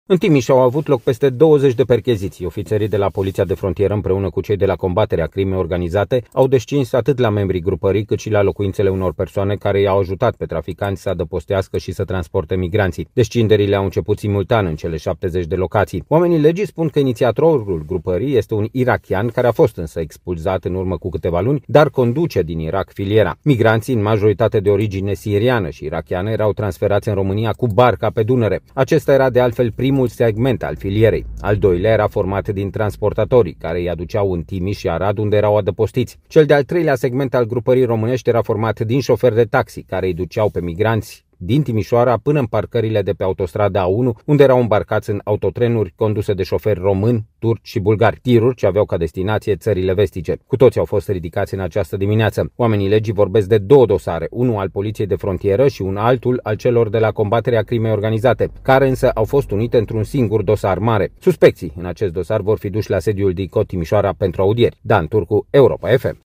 În Timiș au avut loc peste 20 de percheziții. Ofițerii de la Poliția de Frontieră împreună cu cei de la combaterea crimei organizate au descins atât la membrii grupării cât și la locuințele unor persoane care i-au ajutat pe traficanți să adăpostească și să transporte migranții. Descinderile au început simultan în cele 70 de locații. Oamenii legii spun că inițiatorul grupării este un irakian care a fost însă expulzat în urmă cu câteva luni, dar conduce din Irak filiera. Migranții, în majoritate de origine siriană și irakiană, erau transferați în România cu barca pe Dunăre. Acesta era de altfel primul segment al filierei. Al doilea era format din transportatorii, care îi aduceau în Timiș și Arad, unde erau adăpostiți. Cel de-al treilea segment al grupării românești era format din șoferi de taxi, care îi duceau pe migranți din Timișoara până în parcările de pe autostrada A1, unde erau îmbarcați în autotrenuri conduse de șoferi români, turci și bulgari, tiruri ce aveau ca destinație țările vestice. Cu toți au fost ridicați în această dimineață. Oamenii legii vorbesc de două dosare, unul al Poliției de Frontieră și un altul al celor de la combaterea crimei organizate, care însă au fost unite într-un singur dosar mare. Suspecții în acest dosar vor fi duși la sediul DICOT Timișoara pentru audieri. Dan Turcu, Europa FM.